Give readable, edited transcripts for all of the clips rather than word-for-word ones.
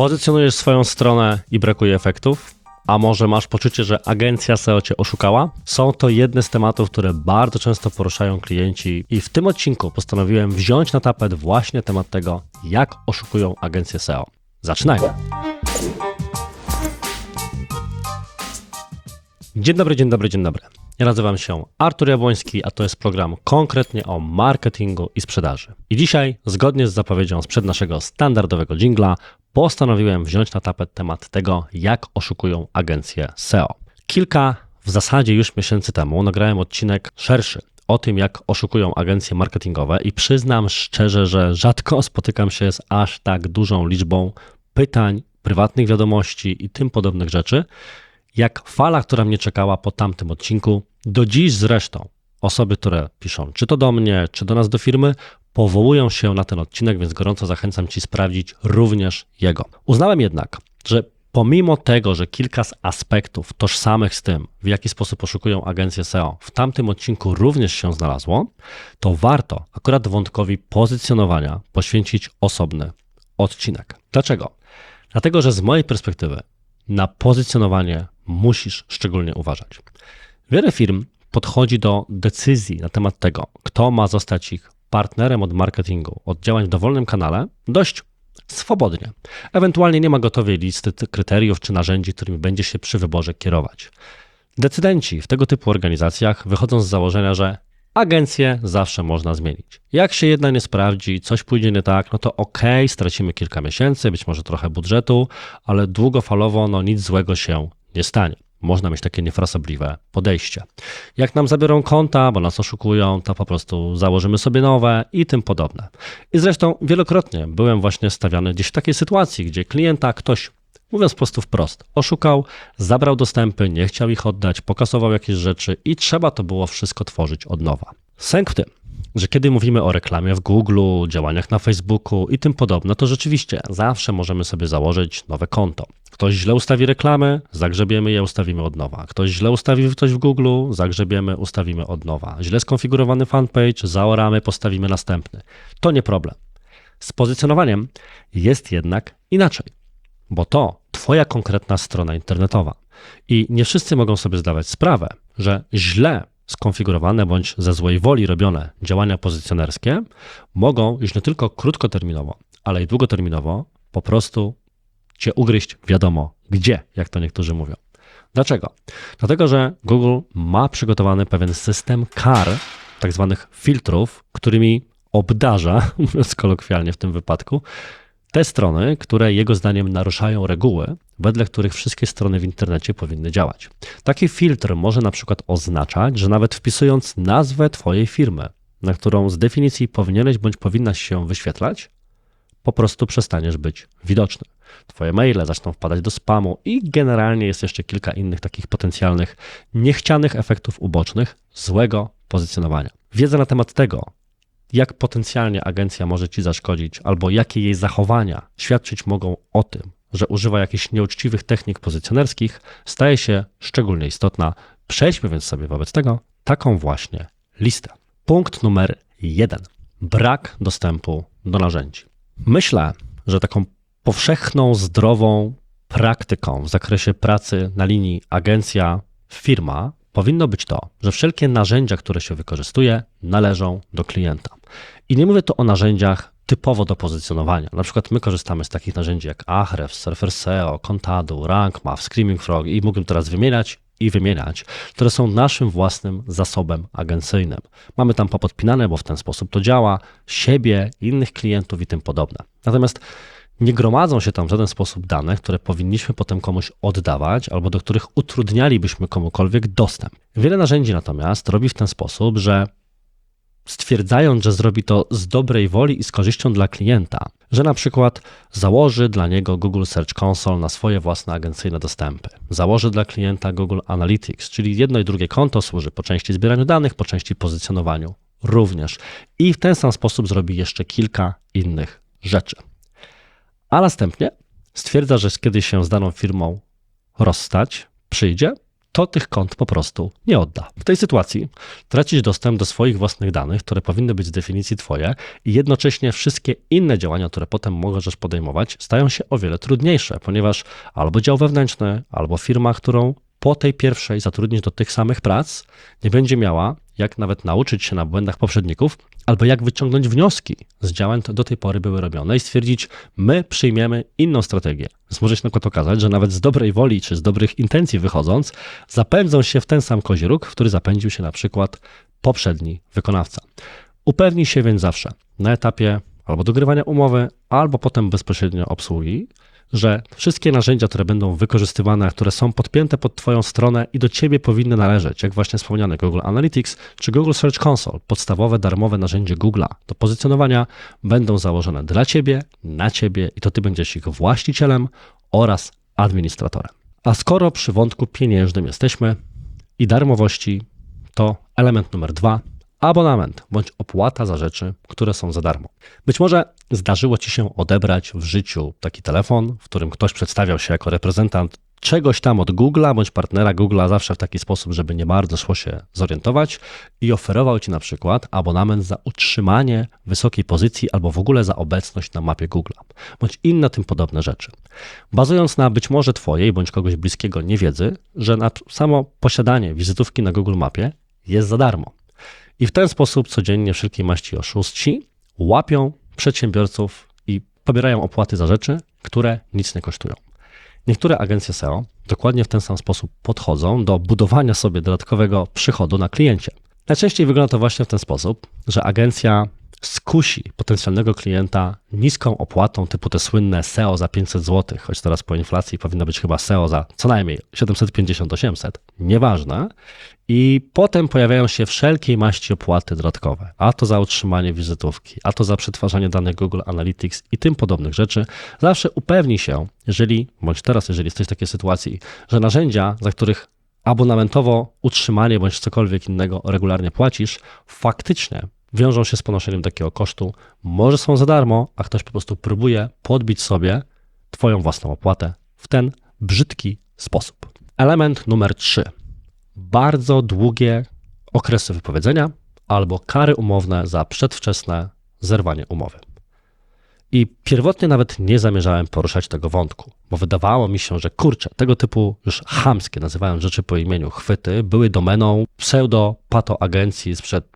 Pozycjonujesz swoją stronę i brakuje efektów? A może masz poczucie, że agencja SEO cię oszukała? Są to jedne z tematów, które bardzo często poruszają klienci i w tym odcinku postanowiłem wziąć na tapet właśnie temat tego, jak oszukują agencje SEO. Zaczynajmy! Dzień dobry, dzień dobry, dzień dobry. Ja nazywam się Artur Jabłoński, a to jest program konkretnie o marketingu i sprzedaży. I dzisiaj, zgodnie z zapowiedzią sprzed naszego standardowego dżingla, postanowiłem wziąć na tapet temat tego, jak oszukują agencje SEO. Kilka w zasadzie już miesięcy temu nagrałem odcinek szerszy o tym, jak oszukują agencje marketingowe i przyznam szczerze, że rzadko spotykam się z aż tak dużą liczbą pytań, prywatnych wiadomości i tym podobnych rzeczy, jak fala, która mnie czekała po tamtym odcinku. Do dziś zresztą osoby, które piszą czy to do mnie, czy do nas do firmy, powołują się na ten odcinek, więc gorąco zachęcam Ci sprawdzić również jego. Uznałem jednak, że pomimo tego, że kilka z aspektów tożsamych z tym, w jaki sposób oszukują agencje SEO, w tamtym odcinku również się znalazło, to warto akurat wątkowi pozycjonowania poświęcić osobny odcinek. Dlaczego? Dlatego, że z mojej perspektywy na pozycjonowanie musisz szczególnie uważać. Wiele firm podchodzi do decyzji na temat tego, kto ma zostać ich partnerem od marketingu, od działań w dowolnym kanale, dość swobodnie. Ewentualnie nie ma gotowej listy kryteriów czy narzędzi, którymi będzie się przy wyborze kierować. Decydenci w tego typu organizacjach wychodzą z założenia, że agencję zawsze można zmienić. Jak się jedna nie sprawdzi, coś pójdzie nie tak, no to okej, stracimy kilka miesięcy, być może trochę budżetu, ale długofalowo nic złego się nie stanie. Można mieć takie niefrasobliwe podejście. Jak nam zabiorą konta, bo nas oszukują, to po prostu założymy sobie nowe i tym podobne. I zresztą wielokrotnie byłem właśnie stawiany gdzieś w takiej sytuacji, gdzie klienta ktoś, mówiąc po prostu wprost, oszukał, zabrał dostępy, nie chciał ich oddać, pokasował jakieś rzeczy i trzeba to było wszystko tworzyć od nowa. Sęk w tym, że kiedy mówimy o reklamie w Google, działaniach na Facebooku i tym podobne, to rzeczywiście zawsze możemy sobie założyć nowe konto. Ktoś źle ustawi reklamy, zagrzebiemy je, ustawimy od nowa. Ktoś źle ustawi coś w Google, zagrzebiemy, ustawimy od nowa. Źle skonfigurowany fanpage, zaoramy, postawimy następny. To nie problem. Z pozycjonowaniem jest jednak inaczej, bo to Twoja konkretna strona internetowa. I nie wszyscy mogą sobie zdawać sprawę, że źle skonfigurowane bądź ze złej woli robione działania pozycjonerskie mogą już nie tylko krótkoterminowo, ale i długoterminowo po prostu Cię ugryźć wiadomo gdzie, jak to niektórzy mówią. Dlaczego? Dlatego, że Google ma przygotowany pewien system kar, tak zwanych filtrów, którymi obdarza, mówiąc kolokwialnie w tym wypadku, te strony, które jego zdaniem naruszają reguły, wedle których wszystkie strony w internecie powinny działać. Taki filtr może na przykład oznaczać, że nawet wpisując nazwę Twojej firmy, na którą z definicji powinieneś bądź powinnaś się wyświetlać, po prostu przestaniesz być widoczny. Twoje maile zaczną wpadać do spamu i generalnie jest jeszcze kilka innych takich potencjalnych, niechcianych efektów ubocznych złego pozycjonowania. Wiedza na temat tego, jak potencjalnie agencja może Ci zaszkodzić albo jakie jej zachowania świadczyć mogą o tym, że używa jakichś nieuczciwych technik pozycjonerskich, staje się szczególnie istotna. Przejdźmy więc sobie wobec tego taką właśnie listę. Punkt numer 1. Brak dostępu do narzędzi. Myślę, że taką powszechną, zdrową praktyką w zakresie pracy na linii agencja-firma powinno być to, że wszelkie narzędzia, które się wykorzystuje, należą do klienta. I nie mówię tu o narzędziach typowo do pozycjonowania. Na przykład my korzystamy z takich narzędzi jak Ahrefs, Surfer SEO, Contadu, RankMath, Screaming Frog i mógłbym teraz wymieniać, które są naszym własnym zasobem agencyjnym. Mamy tam popodpinane, bo w ten sposób to działa, siebie, innych klientów i tym podobne. Natomiast nie gromadzą się tam w żaden sposób dane, które powinniśmy potem komuś oddawać albo do których utrudnialibyśmy komukolwiek dostęp. Wiele narzędzi natomiast robi w ten sposób, że stwierdzając, że zrobi to z dobrej woli i z korzyścią dla klienta, że na przykład założy dla niego Google Search Console na swoje własne agencyjne dostępy, założy dla klienta Google Analytics, czyli jedno i drugie konto służy po części zbieraniu danych, po części pozycjonowaniu również i w ten sam sposób zrobi jeszcze kilka innych rzeczy. A następnie stwierdza, że kiedy się z daną firmą rozstać przyjdzie, to tych kont po prostu nie odda. W tej sytuacji tracisz dostęp do swoich własnych danych, które powinny być z definicji twoje i jednocześnie wszystkie inne działania, które potem możesz podejmować, stają się o wiele trudniejsze, ponieważ albo dział wewnętrzny, albo firma, którą po tej pierwszej zatrudnisz do tych samych prac, nie będzie miała jak nawet nauczyć się na błędach poprzedników, albo jak wyciągnąć wnioski z działań, które do tej pory były robione i stwierdzić, my przyjmiemy inną strategię. Więc może się na przykład okazać, że nawet z dobrej woli czy z dobrych intencji wychodząc, zapędzą się w ten sam koziróg, w który zapędził się na przykład poprzedni wykonawca. Upewnij się więc zawsze na etapie albo dogrywania umowy, albo potem bezpośrednio obsługi, że wszystkie narzędzia, które będą wykorzystywane, które są podpięte pod twoją stronę i do ciebie powinny należeć, jak właśnie wspomniane Google Analytics czy Google Search Console, podstawowe darmowe narzędzie Google'a do pozycjonowania, będą założone dla ciebie, na ciebie i to ty będziesz ich właścicielem oraz administratorem. A skoro przy wątku pieniężnym jesteśmy i darmowości, to element numer 2, abonament bądź opłata za rzeczy, które są za darmo. Być może zdarzyło ci się odebrać w życiu taki telefon, w którym ktoś przedstawiał się jako reprezentant czegoś tam od Google'a bądź partnera Google'a zawsze w taki sposób, żeby nie bardzo szło się zorientować i oferował ci na przykład abonament za utrzymanie wysokiej pozycji albo w ogóle za obecność na mapie Google'a bądź inne tym podobne rzeczy. Bazując na być może twojej bądź kogoś bliskiego niewiedzy, że na samo posiadanie wizytówki na Google Mapie jest za darmo. I w ten sposób codziennie wszelkiej maści oszuści łapią przedsiębiorców i pobierają opłaty za rzeczy, które nic nie kosztują. Niektóre agencje SEO dokładnie w ten sam sposób podchodzą do budowania sobie dodatkowego przychodu na kliencie. Najczęściej wygląda to właśnie w ten sposób, że agencja skusi potencjalnego klienta niską opłatą typu te słynne SEO za 500 zł, choć teraz po inflacji powinno być chyba SEO za co najmniej 750-800, nieważne. I potem pojawiają się wszelkiej maści opłaty dodatkowe, a to za utrzymanie wizytówki, a to za przetwarzanie danych Google Analytics i tym podobnych rzeczy. Zawsze upewnij się, jeżeli jesteś w takiej sytuacji, że narzędzia, za których abonamentowo utrzymanie bądź cokolwiek innego regularnie płacisz, faktycznie wiążą się z ponoszeniem takiego kosztu, może są za darmo, a ktoś po prostu próbuje podbić sobie twoją własną opłatę w ten brzydki sposób. Element numer 3. Bardzo długie okresy wypowiedzenia albo kary umowne za przedwczesne zerwanie umowy. I pierwotnie nawet nie zamierzałem poruszać tego wątku, bo wydawało mi się, że tego typu już chamskie, nazywając rzeczy po imieniu, chwyty były domeną pseudo-pato-agencji sprzed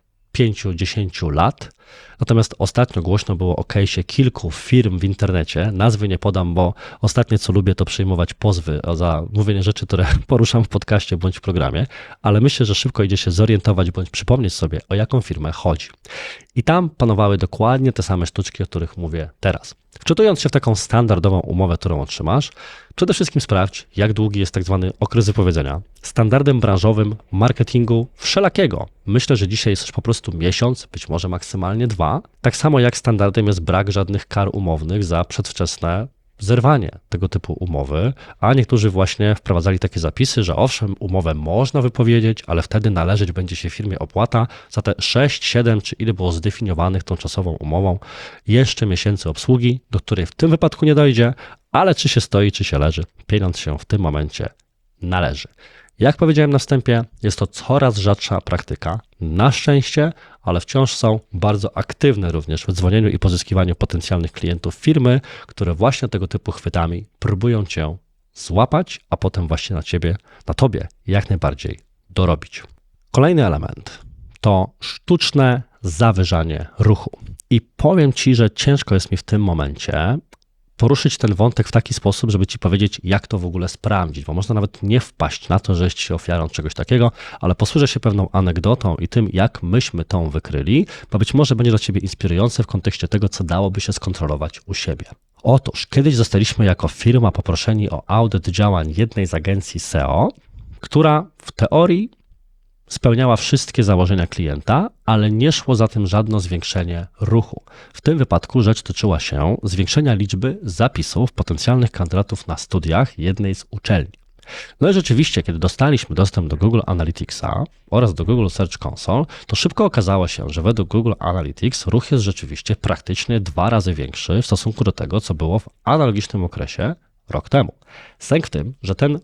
5-10 lat. Natomiast ostatnio głośno było o case'ie kilku firm w internecie. Nazwy nie podam, bo ostatnie co lubię to przyjmować pozwy za mówienie rzeczy, które poruszam w podcaście bądź w programie, ale myślę, że szybko idzie się zorientować bądź przypomnieć sobie, o jaką firmę chodzi. I tam panowały dokładnie te same sztuczki, o których mówię teraz. Wczytując się w taką standardową umowę, którą otrzymasz, przede wszystkim sprawdź, jak długi jest tak zwany okres wypowiedzenia. Standardem branżowym marketingu wszelakiego. Myślę, że dzisiaj jest już po prostu miesiąc, być może maksymalnie 2. Tak samo jak standardem jest brak żadnych kar umownych za przedwczesne zerwanie tego typu umowy, a niektórzy właśnie wprowadzali takie zapisy, że owszem, umowę można wypowiedzieć, ale wtedy należeć będzie się firmie opłata za te 6, 7 czy ile było zdefiniowanych tą czasową umową jeszcze miesięcy obsługi, do której w tym wypadku nie dojdzie, ale czy się stoi, czy się leży, pieniądz się w tym momencie należy. Jak powiedziałem na wstępie, jest to coraz rzadsza praktyka, na szczęście, ale wciąż są bardzo aktywne również w dzwonieniu i pozyskiwaniu potencjalnych klientów firmy, które właśnie tego typu chwytami próbują cię złapać, a potem właśnie na tobie jak najbardziej dorobić. Kolejny element to sztuczne zawyżanie ruchu. I powiem ci, że ciężko jest mi w tym momencie poruszyć ten wątek w taki sposób, żeby ci powiedzieć, jak to w ogóle sprawdzić, bo można nawet nie wpaść na to, że jest się ofiarą czegoś takiego, ale posłużę się pewną anegdotą i tym, jak myśmy tą wykryli, bo być może będzie dla ciebie inspirujące w kontekście tego, co dałoby się skontrolować u siebie. Otóż kiedyś zostaliśmy jako firma poproszeni o audyt działań jednej z agencji SEO, która w teorii spełniała wszystkie założenia klienta, ale nie szło za tym żadne zwiększenie ruchu. W tym wypadku rzecz tyczyła się zwiększenia liczby zapisów potencjalnych kandydatów na studiach jednej z uczelni. No i rzeczywiście, kiedy dostaliśmy dostęp do Google Analyticsa oraz do Google Search Console, to szybko okazało się, że według Google Analytics ruch jest rzeczywiście praktycznie 2 razy większy w stosunku do tego, co było w analogicznym okresie rok temu. Sęk w tym, że ten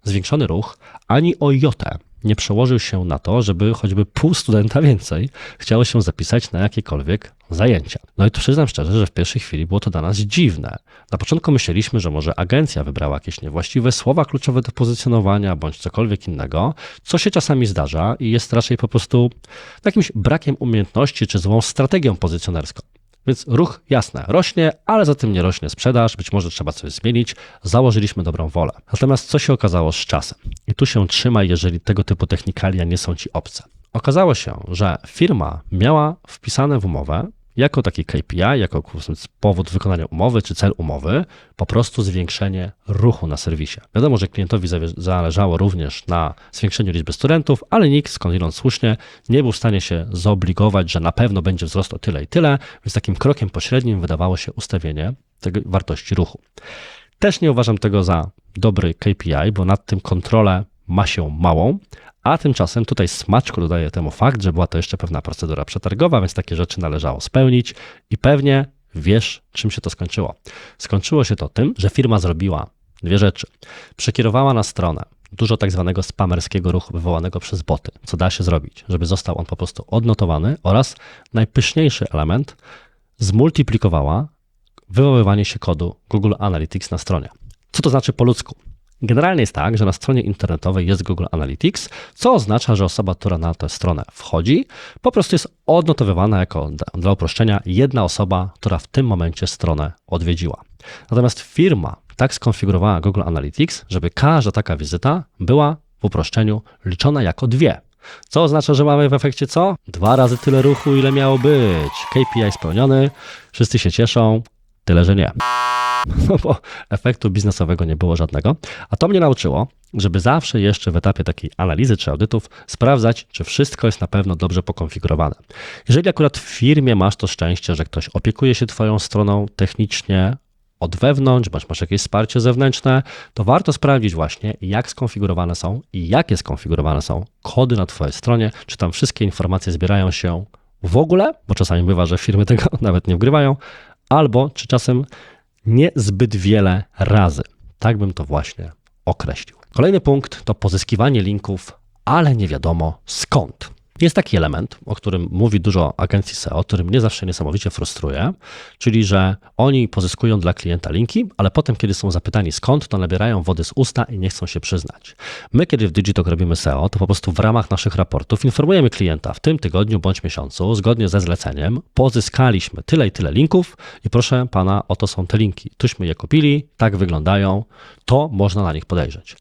zwiększony ruch ani o jotę nie przełożył się na to, żeby choćby pół studenta więcej chciało się zapisać na jakiekolwiek zajęcia. No i tu przyznam szczerze, że w pierwszej chwili było to dla nas dziwne. Na początku myśleliśmy, że może agencja wybrała jakieś niewłaściwe słowa kluczowe do pozycjonowania bądź cokolwiek innego, co się czasami zdarza i jest raczej po prostu jakimś brakiem umiejętności czy złą strategią pozycjonerską. Więc ruch jasne, rośnie, ale za tym nie rośnie sprzedaż, być może trzeba coś zmienić, założyliśmy dobrą wolę. Natomiast co się okazało z czasem? I tu się trzymaj, jeżeli tego typu technikalia nie są Ci obce. Okazało się, że firma miała wpisane w umowę jako taki KPI, jako powód wykonania umowy czy cel umowy, po prostu zwiększenie ruchu na serwisie. Wiadomo, że klientowi zależało również na zwiększeniu liczby studentów, ale nikt, skądinąd słusznie, nie był w stanie się zobligować, że na pewno będzie wzrost o tyle i tyle, więc takim krokiem pośrednim wydawało się ustawienie tej wartości ruchu. Też nie uważam tego za dobry KPI, bo nad tym kontrolę ma się małą, a tymczasem tutaj smaczku dodaje temu fakt, że była to jeszcze pewna procedura przetargowa, więc takie rzeczy należało spełnić i pewnie wiesz, czym się to skończyło. Skończyło się to tym, że firma zrobiła dwie rzeczy. Przekierowała na stronę dużo tak zwanego spamerskiego ruchu wywołanego przez boty, co da się zrobić, żeby został on po prostu odnotowany oraz najpyszniejszy element zmultiplikowała wywoływanie się kodu Google Analytics na stronie. Co to znaczy po ludzku? Generalnie jest tak, że na stronie internetowej jest Google Analytics, co oznacza, że osoba, która na tę stronę wchodzi, po prostu jest odnotowywana jako, dla uproszczenia, jedna osoba, która w tym momencie stronę odwiedziła. Natomiast firma tak skonfigurowała Google Analytics, żeby każda taka wizyta była w uproszczeniu liczona jako dwie. Co oznacza, że mamy w efekcie co? 2 razy tyle ruchu, ile miało być. KPI spełniony, wszyscy się cieszą, tyle, że nie. No bo efektu biznesowego nie było żadnego, a to mnie nauczyło, żeby zawsze jeszcze w etapie takiej analizy czy audytów sprawdzać, czy wszystko jest na pewno dobrze pokonfigurowane. Jeżeli akurat w firmie masz to szczęście, że ktoś opiekuje się Twoją stroną technicznie od wewnątrz, bądź masz jakieś wsparcie zewnętrzne, to warto sprawdzić właśnie, jak skonfigurowane są i jakie skonfigurowane są kody na Twojej stronie, czy tam wszystkie informacje zbierają się w ogóle, bo czasami bywa, że firmy tego nawet nie wgrywają, albo czy czasem nie zbyt wiele razy. Tak bym to właśnie określił. Kolejny punkt to pozyskiwanie linków, ale nie wiadomo skąd. Jest taki element, o którym mówi dużo agencji SEO, który mnie zawsze niesamowicie frustruje, czyli że oni pozyskują dla klienta linki, ale potem, kiedy są zapytani skąd, to nabierają wody z usta i nie chcą się przyznać. My, kiedy w Digitalk robimy SEO, to po prostu w ramach naszych raportów informujemy klienta w tym tygodniu bądź miesiącu, zgodnie ze zleceniem, pozyskaliśmy tyle i tyle linków i proszę pana, oto są te linki. Tuśmy je kupili, tak wyglądają, to można na nich podejrzeć.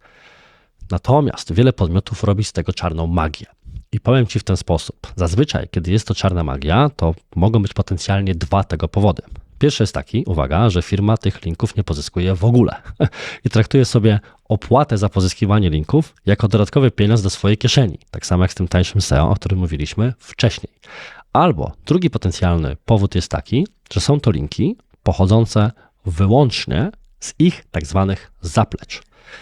Natomiast wiele podmiotów robi z tego czarną magię. I powiem Ci w ten sposób. Zazwyczaj, kiedy jest to czarna magia, to mogą być potencjalnie 2 tego powody. Pierwszy jest taki, uwaga, że firma tych linków nie pozyskuje w ogóle i traktuje sobie opłatę za pozyskiwanie linków jako dodatkowy pieniądz do swojej kieszeni. Tak samo jak z tym tańszym SEO, o którym mówiliśmy wcześniej. Albo drugi potencjalny powód jest taki, że są to linki pochodzące wyłącznie z ich tak zwanych zaplecz.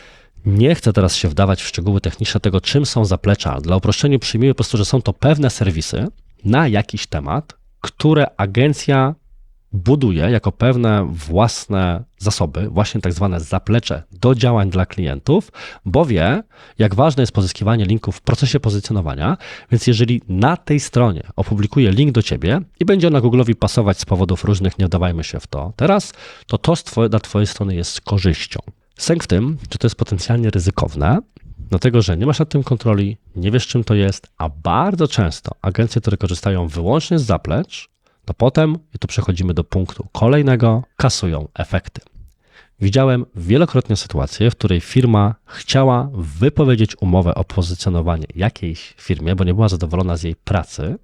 Nie chcę teraz się wdawać w szczegóły techniczne tego, czym są zaplecza. Dla uproszczenia przyjmijmy po prostu, że są to pewne serwisy na jakiś temat, które agencja buduje jako pewne własne zasoby, właśnie tak zwane zaplecze do działań dla klientów, bo wie, jak ważne jest pozyskiwanie linków w procesie pozycjonowania, więc jeżeli na tej stronie opublikuje link do Ciebie i będzie ona Google'owi pasować z powodów różnych, nie wdawajmy się w to teraz, to dla Twojej strony jest z korzyścią. Sęk w tym, że to jest potencjalnie ryzykowne, dlatego że nie masz nad tym kontroli, nie wiesz czym to jest, a bardzo często agencje, które korzystają wyłącznie z zaplecz, to potem, i tu przechodzimy do punktu kolejnego, kasują efekty. Widziałem wielokrotnie sytuację, w której firma chciała wypowiedzieć umowę o pozycjonowanie jakiejś firmie, bo nie była zadowolona z jej pracy,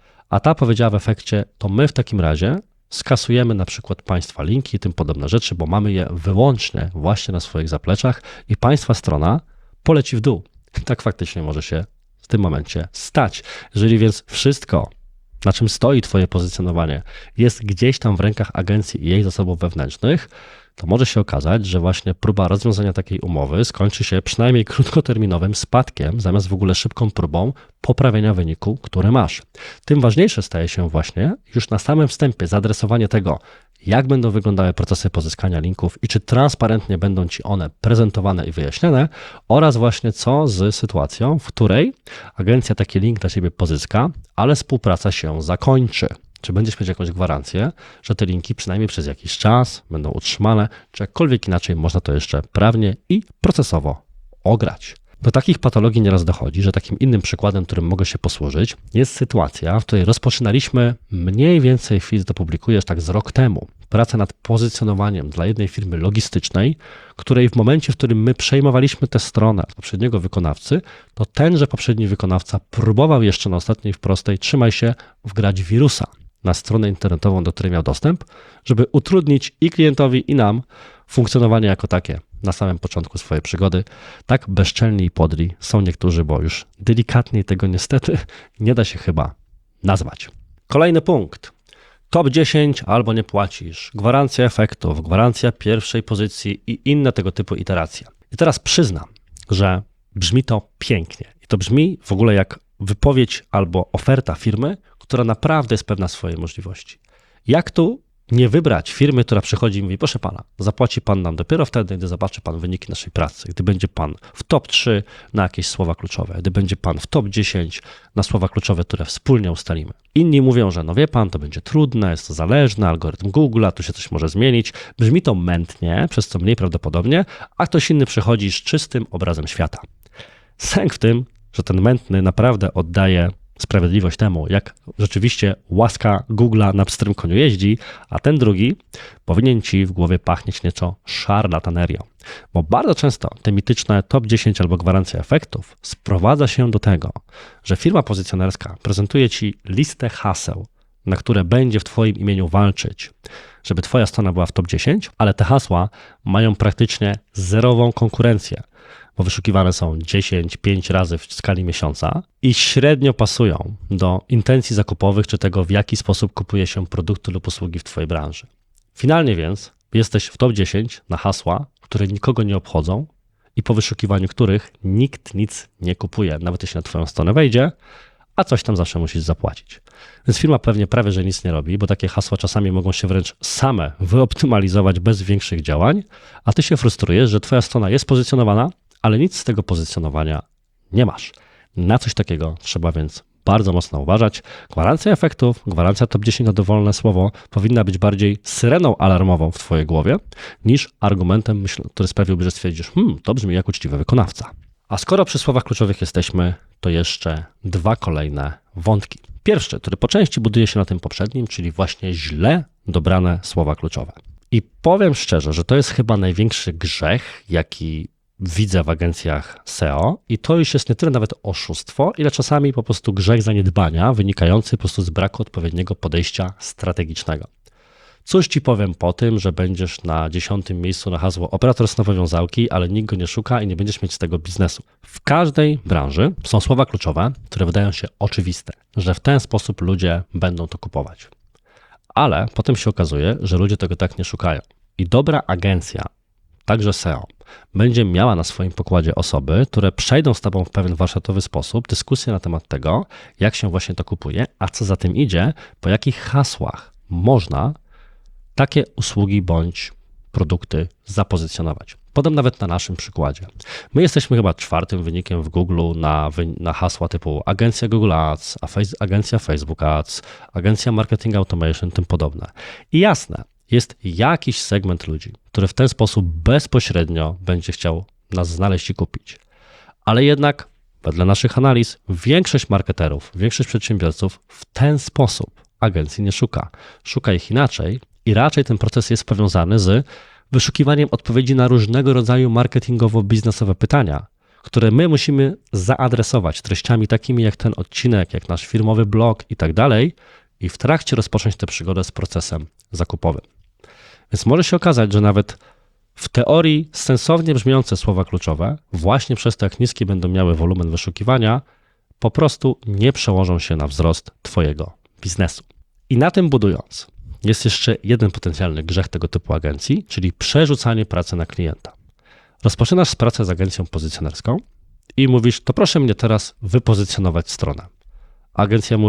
a ta powiedziała w efekcie, to my w takim razie skasujemy na przykład Państwa linki i tym podobne rzeczy, bo mamy je wyłącznie właśnie na swoich zapleczach i Państwa strona poleci w dół. Tak faktycznie może się w tym momencie stać. Jeżeli więc wszystko, na czym stoi Twoje pozycjonowanie, jest gdzieś tam w rękach agencji i jej zasobów wewnętrznych, to może się okazać, że właśnie próba rozwiązania takiej umowy skończy się przynajmniej krótkoterminowym spadkiem, zamiast w ogóle szybką próbą poprawienia wyniku, który masz. Tym ważniejsze staje się właśnie już na samym wstępie zaadresowanie tego, jak będą wyglądały procesy pozyskania linków i czy transparentnie będą Ci one prezentowane i wyjaśnione oraz właśnie co z sytuacją, w której agencja taki link dla Ciebie pozyska, ale współpraca się zakończy. Czy będziesz mieć jakąś gwarancję, że te linki przynajmniej przez jakiś czas będą utrzymane, czy jakkolwiek inaczej można to jeszcze prawnie i procesowo ograć. Do takich patologii nieraz dochodzi, że takim innym przykładem, którym mogę się posłużyć, jest sytuacja, w której rozpoczynaliśmy mniej więcej, chwilę to publikujesz, tak z rok temu, pracę nad pozycjonowaniem dla jednej firmy logistycznej, której w momencie, w którym my przejmowaliśmy tę stronę od poprzedniego wykonawcy, to tenże poprzedni wykonawca próbował jeszcze na ostatniej prostej, trzymaj się, wgrać wirusa na stronę internetową, do której miał dostęp, żeby utrudnić i klientowi, i nam funkcjonowanie jako takie na samym początku swojej przygody. Tak bezczelni i podli są niektórzy, bo już delikatniej tego niestety nie da się chyba nazwać. Kolejny punkt. Top 10 albo nie płacisz. Gwarancja efektów, gwarancja pierwszej pozycji i inne tego typu iteracje. I teraz przyznam, że brzmi to pięknie. I to brzmi w ogóle jak wypowiedź albo oferta firmy, która naprawdę jest pewna swojej możliwości. Jak tu nie wybrać firmy, która przychodzi i mówi, proszę pana, zapłaci pan nam dopiero wtedy, gdy zobaczy pan wyniki naszej pracy, gdy będzie pan w top 3 na jakieś słowa kluczowe, gdy będzie pan w top 10 na słowa kluczowe, które wspólnie ustalimy. Inni mówią, że no wie pan, to będzie trudne, jest to zależne, algorytm Google'a, tu się coś może zmienić. Brzmi to mętnie, przez co mniej prawdopodobnie, a ktoś inny przychodzi z czystym obrazem świata. Sęk w tym, że ten mętny naprawdę oddaje sprawiedliwość temu, jak rzeczywiście łaska Google'a na pstrym koniu jeździ, a ten drugi powinien Ci w głowie pachnieć nieco szarlatanerią. Bo bardzo często te mityczne top 10 albo gwarancja efektów sprowadza się do tego, że firma pozycjonerska prezentuje Ci listę haseł, na które będzie w Twoim imieniu walczyć, żeby Twoja strona była w top 10, ale te hasła mają praktycznie zerową konkurencję, bo wyszukiwane są 10-5 razy w skali miesiąca i średnio pasują do intencji zakupowych czy tego, w jaki sposób kupuje się produkty lub usługi w Twojej branży. Finalnie więc jesteś w top 10 na hasła, które nikogo nie obchodzą i po wyszukiwaniu których nikt nic nie kupuje, nawet jeśli na Twoją stronę wejdzie, a coś tam zawsze musisz zapłacić. Więc firma pewnie prawie, że nic nie robi, bo takie hasła czasami mogą się wręcz same wyoptymalizować bez większych działań, a Ty się frustrujesz, że Twoja strona jest pozycjonowana, ale nic z tego pozycjonowania nie masz. Na coś takiego trzeba więc bardzo mocno uważać. Gwarancja efektów, gwarancja top 10 na dowolne słowo powinna być bardziej syreną alarmową w Twojej głowie niż argumentem, który sprawiłby, że stwierdzisz, to brzmi jak uczciwy wykonawca. A skoro przy słowach kluczowych jesteśmy, to jeszcze dwa kolejne wątki. Pierwszy, który po części buduje się na tym poprzednim, czyli właśnie źle dobrane słowa kluczowe. I powiem szczerze, że to jest chyba największy grzech, jaki widzę w agencjach SEO i to już jest nie tyle nawet oszustwo, ile czasami po prostu grzech zaniedbania wynikający po prostu z braku odpowiedniego podejścia strategicznego. Cóż Ci powiem po tym, że będziesz na 10. miejscu na hasło operator snowej wiązałki, ale nikt go nie szuka i nie będziesz mieć z tego biznesu. W każdej branży są słowa kluczowe, które wydają się oczywiste, że w ten sposób ludzie będą to kupować. Ale potem się okazuje, że ludzie tego tak nie szukają. I dobra agencja, także SEO, będzie miała na swoim pokładzie osoby, które przejdą z Tobą w pewien warsztatowy sposób dyskusję na temat tego, jak się właśnie to kupuje, a co za tym idzie, po jakich hasłach można takie usługi bądź produkty zapozycjonować. Podam nawet na naszym przykładzie. My jesteśmy chyba 4. wynikiem w Google na hasła typu agencja Google Ads, agencja Facebook Ads, agencja Marketing Automation, tym podobne. I jasne, jest jakiś segment ludzi, który w ten sposób bezpośrednio będzie chciał nas znaleźć i kupić. Ale jednak, wedle naszych analiz, większość marketerów, większość przedsiębiorców w ten sposób agencji nie szuka. Szuka ich inaczej i raczej ten proces jest powiązany z wyszukiwaniem odpowiedzi na różnego rodzaju marketingowo-biznesowe pytania, które my musimy zaadresować treściami takimi jak ten odcinek, jak nasz firmowy blog i tak dalej i w trakcie rozpocząć tę przygodę z procesem zakupowym. Więc może się okazać, że nawet w teorii sensownie brzmiące słowa kluczowe, właśnie przez to, jak niski będą miały wolumen wyszukiwania, po prostu nie przełożą się na wzrost Twojego biznesu. I na tym budując, jest jeszcze jeden potencjalny grzech tego typu agencji, czyli przerzucanie pracy na klienta. Rozpoczynasz pracę z agencją pozycjonerską i mówisz, to proszę mnie teraz wypozycjonować stronę. Agencja mówi,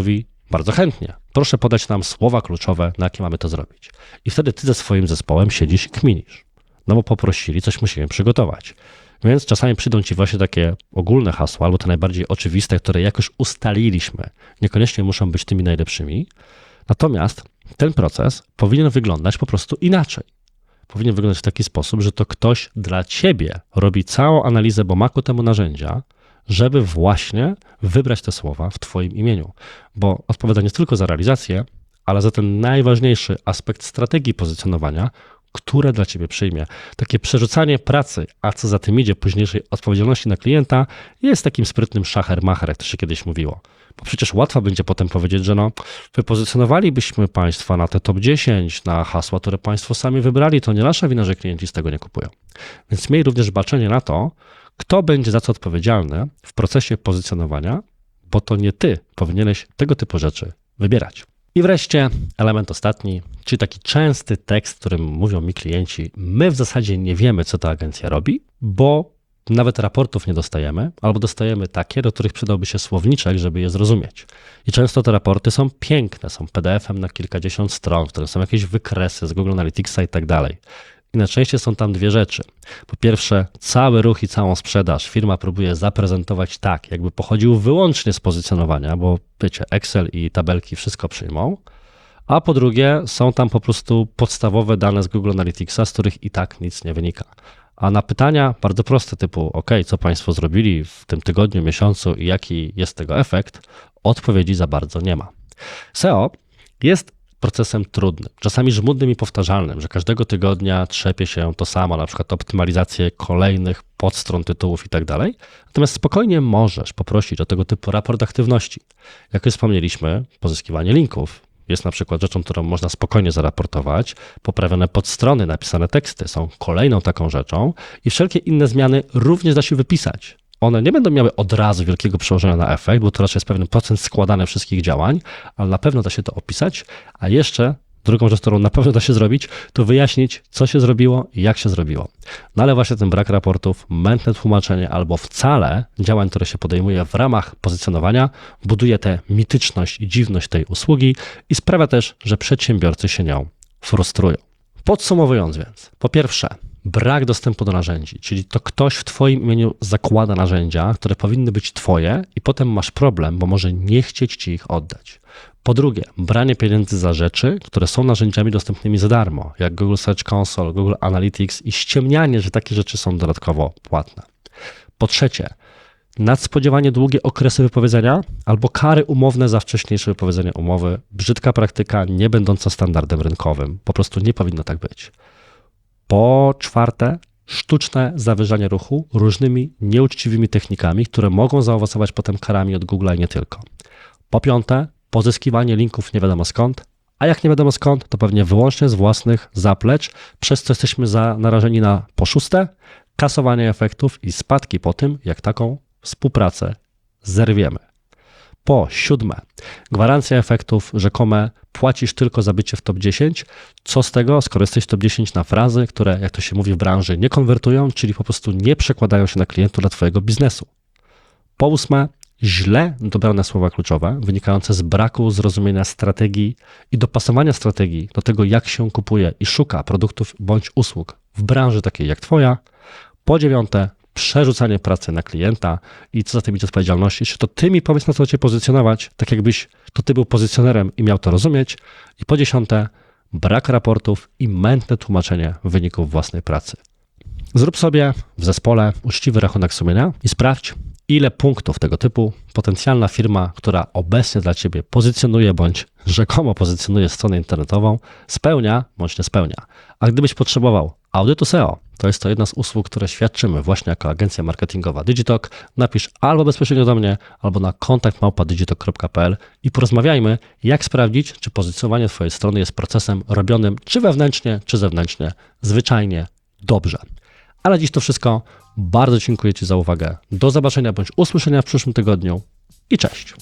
Bardzo chętnie. Proszę podać nam słowa kluczowe, na jakie mamy to zrobić. I wtedy ty ze swoim zespołem siedzisz i kminisz. No bo poprosili, coś musimy przygotować. Więc czasami przyjdą ci właśnie takie ogólne hasła, albo te najbardziej oczywiste, które jakoś ustaliliśmy. Niekoniecznie muszą być tymi najlepszymi. Natomiast ten proces powinien wyglądać po prostu inaczej. Powinien wyglądać w taki sposób, że to ktoś dla ciebie robi całą analizę, bo ma ku temu narzędzia, żeby właśnie wybrać te słowa w twoim imieniu. Bo odpowiada nie tylko za realizację, ale za ten najważniejszy aspekt strategii pozycjonowania, które dla ciebie przyjmie. Takie przerzucanie pracy, a co za tym idzie, późniejszej odpowiedzialności na klienta, jest takim sprytnym szacher-macher, jak to się kiedyś mówiło. Bo przecież łatwo będzie potem powiedzieć, że wypozycjonowalibyśmy Państwa na te top 10, na hasła, które Państwo sami wybrali, to nie nasza wina, że klienci z tego nie kupują. Więc miej również baczenie na to, kto będzie za co odpowiedzialny w procesie pozycjonowania, bo to nie ty powinieneś tego typu rzeczy wybierać. I wreszcie element ostatni, czyli taki częsty tekst, w którym mówią mi klienci, my w zasadzie nie wiemy, co ta agencja robi, bo nawet raportów nie dostajemy, albo dostajemy takie, do których przydałby się słowniczek, żeby je zrozumieć. I często te raporty są piękne, są PDF-em na kilkadziesiąt stron, w których są jakieś wykresy z Google Analyticsa i tak dalej. I najczęściej są tam dwie rzeczy. Po pierwsze, cały ruch i całą sprzedaż firma próbuje zaprezentować tak, jakby pochodził wyłącznie z pozycjonowania, bo wiecie, Excel i tabelki wszystko przyjmą. A po drugie, są tam po prostu podstawowe dane z Google Analyticsa, z których i tak nic nie wynika. A na pytania bardzo proste typu, OK, co Państwo zrobili w tym tygodniu, miesiącu i jaki jest tego efekt, odpowiedzi za bardzo nie ma. SEO jest procesem trudnym, czasami żmudnym i powtarzalnym, że każdego tygodnia trzepie się to samo, na przykład optymalizację kolejnych podstron, tytułów i tak dalej. Natomiast spokojnie możesz poprosić o tego typu raport aktywności. Jak już wspomnieliśmy, pozyskiwanie linków jest na przykład rzeczą, którą można spokojnie zaraportować. Poprawione podstrony, napisane teksty są kolejną taką rzeczą i wszelkie inne zmiany również da się wypisać. One nie będą miały od razu wielkiego przełożenia na efekt, bo to raczej jest pewien procent składany wszystkich działań, ale na pewno da się to opisać, a jeszcze drugą rzecz, którą na pewno da się zrobić, to wyjaśnić, co się zrobiło i jak się zrobiło. No ale właśnie ten brak raportów, mętne tłumaczenie albo wcale działań, które się podejmuje w ramach pozycjonowania, buduje tę mityczność i dziwność tej usługi i sprawia też, że przedsiębiorcy się nią frustrują. Podsumowując więc, po pierwsze, brak dostępu do narzędzi, czyli to ktoś w twoim imieniu zakłada narzędzia, które powinny być twoje i potem masz problem, bo może nie chcieć ci ich oddać. Po drugie, branie pieniędzy za rzeczy, które są narzędziami dostępnymi za darmo, jak Google Search Console, Google Analytics i ściemnianie, że takie rzeczy są dodatkowo płatne. Po trzecie, nadspodziewanie długie okresy wypowiedzenia albo kary umowne za wcześniejsze wypowiedzenie umowy, brzydka praktyka nie będąca standardem rynkowym. Po prostu nie powinno tak być. Po czwarte, sztuczne zawyżanie ruchu różnymi nieuczciwymi technikami, które mogą zaowocować potem karami od Google'a i nie tylko. Po piąte, pozyskiwanie linków nie wiadomo skąd, a jak nie wiadomo skąd, to pewnie wyłącznie z własnych zaplecz, przez co jesteśmy narażeni na po szóste, kasowanie efektów i spadki po tym, jak taką współpracę zerwiemy. Po siódme, gwarancja efektów rzekome, płacisz tylko za bycie w top 10. Co z tego, skoro jesteś w top 10 na frazy, które, jak to się mówi w branży, nie konwertują, czyli po prostu nie przekładają się na klientów dla twojego biznesu. Po ósme, źle dobrane słowa kluczowe, wynikające z braku zrozumienia strategii i dopasowania strategii do tego, jak się kupuje i szuka produktów bądź usług w branży takiej jak twoja. Po dziewiąte, przerzucanie pracy na klienta i co za tym idzie odpowiedzialności, czy to ty mi powiedz, na co cię pozycjonować, tak jakbyś to ty był pozycjonerem i miał to rozumieć. I po dziesiąte, brak raportów i mętne tłumaczenie wyników własnej pracy. Zrób sobie w zespole uczciwy rachunek sumienia i sprawdź, ile punktów tego typu potencjalna firma, która obecnie dla ciebie pozycjonuje bądź rzekomo pozycjonuje stronę internetową, spełnia bądź nie spełnia. A gdybyś potrzebował audytu SEO, to jest to jedna z usług, które świadczymy właśnie jako agencja marketingowa Digitalk. Napisz albo bezpośrednio do mnie, albo na kontakt@digitalk.pl i porozmawiajmy, jak sprawdzić, czy pozycjonowanie twojej strony jest procesem robionym czy wewnętrznie, czy zewnętrznie, zwyczajnie dobrze. Ale dziś to wszystko. Bardzo dziękuję ci za uwagę. Do zobaczenia bądź usłyszenia w przyszłym tygodniu i cześć.